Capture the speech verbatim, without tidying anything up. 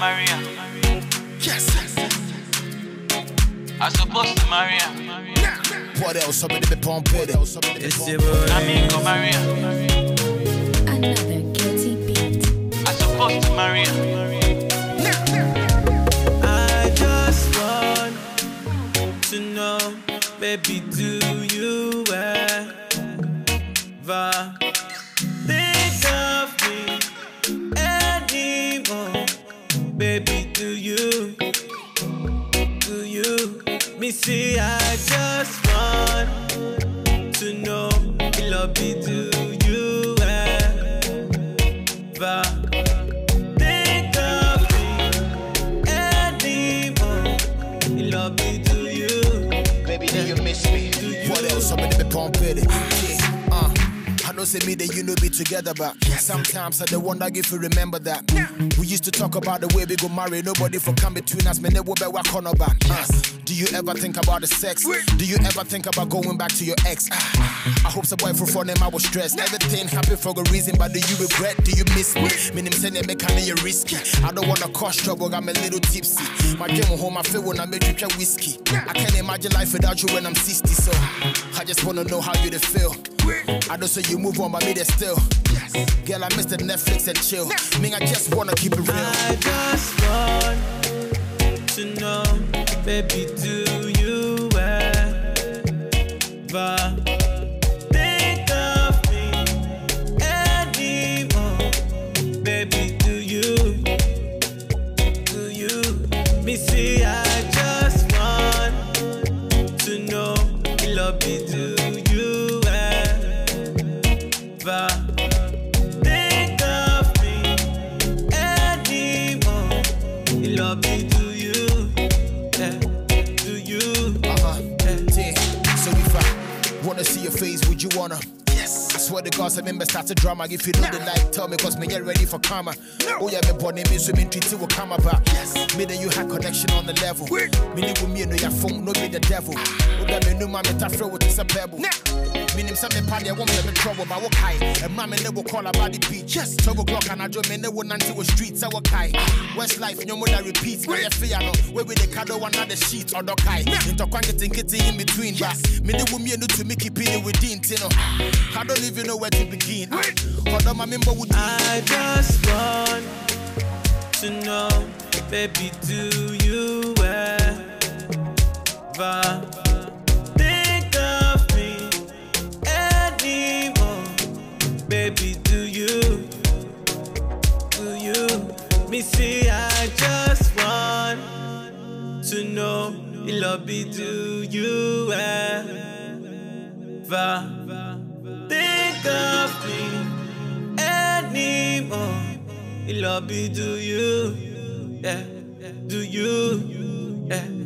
marry her. Yes. I supposed to marry her. What else? Somebody be pumping it. It's your boy. I mean, go marry her. Another guilty beat. I supposed to marry her. I just want to know, baby, do you ever think of me anymore? Baby, do you? Do you? Me see, I just want to know, love me, do you ever think of me anymore? Love me, do you? Baby, do you miss me? What else? Somebody be pumping it. Yeah. Uh. I know say me that you know be together, but sometimes I don't wonder if you remember that. We used to talk about the way we go marry, nobody for come between us, man, they will be walk on about. Uh, do you ever think about the sex? Do you ever think about going back to your ex? Uh, I hope some boy for fun him I was stressed. Everything happen for a reason, but do you regret? Do you miss me? Me name say they make me risky. I don't wanna cause trouble, I'm a little tipsy. My dream home I feel when I make you drink whiskey. I can't imagine life without you when I'm sixty, so I just wanna know how you they feel. I don't say you move on, but me they still. Yes. Girl, I miss the Netflix and chill. Me, I just wanna keep it real. I just want to know, baby, do you ever think of me anymore? Baby, do you? Do you? Me see, I just want to know, love me, do you ever think of me anymore? Love me, do you? Yeah. Do you? Uh-huh. Yeah. Yeah. So if I wanna see your face, would you wanna? Yes. I swear to God, some members start to drama. If you know the like, tell me, cause me get ready for karma. Oh yeah, me born me so me treat you will come about. Yes. Me then you had connection on the level. Me need with me no your phone, no be the devil. Oh that me no man me ta throw with a pebble. Me name some party, I won't let me trouble, but what high. And mommy never call about the beach. Yes, twelve o'clock and I do me never until the streets. I walk high. West life, no more that repeats. Where you feel no, where with the cado one the sheet or the high. Into quantity kitty in between. But me never me no to me keep it within. You know, I don't even know where to begin. Hold on, my member would. I just want to know, baby, do you ever think of me anymore? Baby, do you? Do you? Me see, I just want to know, love me, do you ever think of me anymore? Love me, do you? Yeah, do you? Yeah.